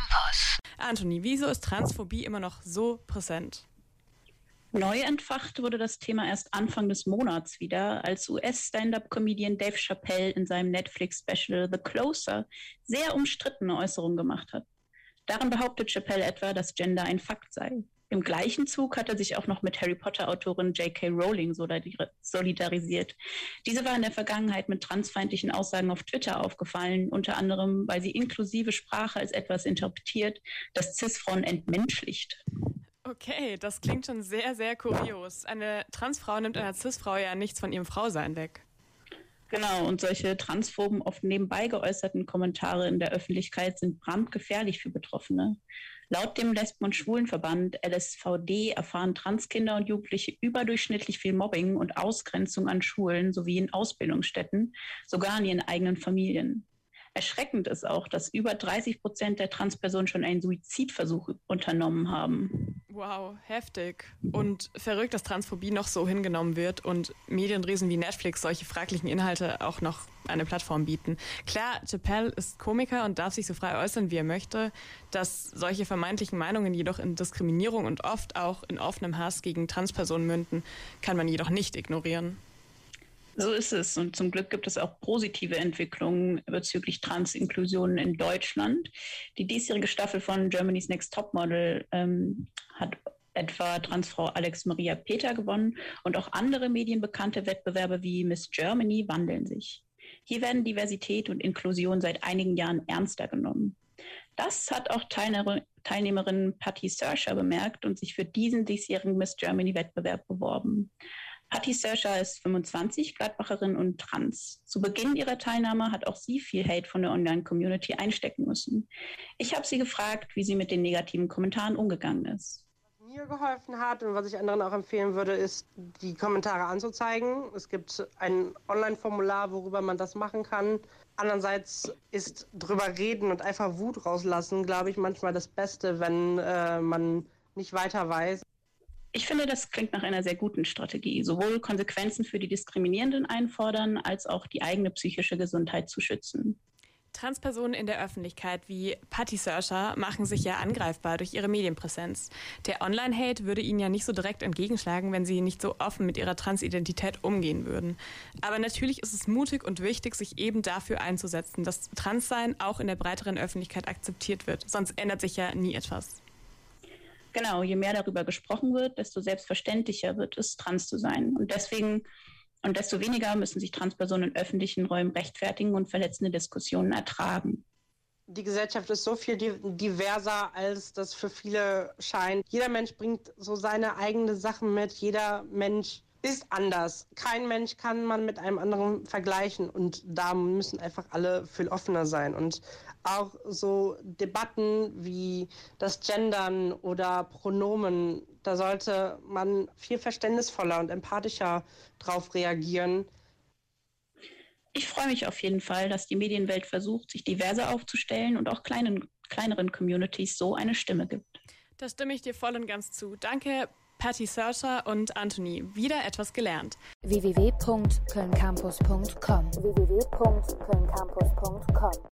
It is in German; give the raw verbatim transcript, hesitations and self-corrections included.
Campus. Anthony, wieso ist Transphobie immer noch so präsent? Neu entfacht wurde das Thema erst Anfang des Monats wieder, als U S-Stand-up-Comedian Dave Chappelle in seinem Netflix-Special The Closer sehr umstrittene Äußerungen gemacht hat. Darin behauptet Chappelle etwa, dass Gender ein Fakt sei. Im gleichen Zug hat er sich auch noch mit Harry Potter-Autorin J K Rowling solidarisiert. Diese war in der Vergangenheit mit transfeindlichen Aussagen auf Twitter aufgefallen, unter anderem, weil sie inklusive Sprache als etwas interpretiert, das Cis-Frauen entmenschlicht. Okay, das klingt schon sehr, sehr kurios. Eine Transfrau nimmt einer Cis-Frau ja nichts von ihrem Frausein weg. Genau, und solche transphoben, oft nebenbei geäußerten Kommentare in der Öffentlichkeit sind brandgefährlich für Betroffene. Laut dem Lesben- und Schwulenverband L S V D erfahren Transkinder und Jugendliche überdurchschnittlich viel Mobbing und Ausgrenzung an Schulen sowie in Ausbildungsstätten, sogar in ihren eigenen Familien. Erschreckend ist auch, dass über dreißig Prozent der Transpersonen schon einen Suizidversuch unternommen haben. Wow, heftig. Und verrückt, dass Transphobie noch so hingenommen wird und Medienriesen wie Netflix solche fraglichen Inhalte auch noch eine Plattform bieten. Klar, Chappelle ist Komiker und darf sich so frei äußern, wie er möchte. Dass solche vermeintlichen Meinungen jedoch in Diskriminierung und oft auch in offenem Hass gegen Transpersonen münden, kann man jedoch nicht ignorieren. So ist es. Und zum Glück gibt es auch positive Entwicklungen bezüglich Transinklusion in Deutschland. Die diesjährige Staffel von Germany's Next Topmodel ähm, hat etwa Transfrau Alex Maria Peter gewonnen und auch andere medienbekannte Wettbewerbe wie Miss Germany wandeln sich. Hier werden Diversität und Inklusion seit einigen Jahren ernster genommen. Das hat auch Teilnehmer, Teilnehmerin Patty Serscher bemerkt und sich für diesen diesjährigen Miss Germany-Wettbewerb beworben. Patty Serscher ist fünfundzwanzig, Gladbacherin und trans. Zu Beginn ihrer Teilnahme hat auch sie viel Hate von der Online-Community einstecken müssen. Ich habe sie gefragt, wie sie mit den negativen Kommentaren umgegangen ist. Was mir geholfen hat und was ich anderen auch empfehlen würde, ist, die Kommentare anzuzeigen. Es gibt ein Online-Formular, worüber man das machen kann. Andererseits ist drüber reden und einfach Wut rauslassen, glaube ich, manchmal das Beste, wenn äh, man nicht weiter weiß. Ich finde, das klingt nach einer sehr guten Strategie, sowohl Konsequenzen für die Diskriminierenden einfordern, als auch die eigene psychische Gesundheit zu schützen. Transpersonen in der Öffentlichkeit wie Patty Serscher machen sich ja angreifbar durch ihre Medienpräsenz. Der Online-Hate würde ihnen ja nicht so direkt entgegenschlagen, wenn sie nicht so offen mit ihrer Transidentität umgehen würden. Aber natürlich ist es mutig und wichtig, sich eben dafür einzusetzen, dass Transsein auch in der breiteren Öffentlichkeit akzeptiert wird. Sonst ändert sich ja nie etwas. Genau, je mehr darüber gesprochen wird, desto selbstverständlicher wird es, trans zu sein. Und deswegen und desto weniger müssen sich Transpersonen in öffentlichen Räumen rechtfertigen und verletzende Diskussionen ertragen. Die Gesellschaft ist so viel diverser, als das für viele scheint. Jeder Mensch bringt so seine eigenen Sachen mit. Jeder Mensch ist anders. Kein Mensch kann man mit einem anderen vergleichen. Und da müssen einfach alle viel offener sein. Und auch so Debatten wie das Gendern oder Pronomen, da sollte man viel verständnisvoller und empathischer drauf reagieren. Ich freue mich auf jeden Fall, dass die Medienwelt versucht, sich diverser aufzustellen und auch kleinen, kleineren Communities so eine Stimme gibt. Da stimme ich dir voll und ganz zu. Danke, Patty Serscher und Anthony. Wieder etwas gelernt. w w w punkt köln campus punkt com w w w punkt köln campus punkt com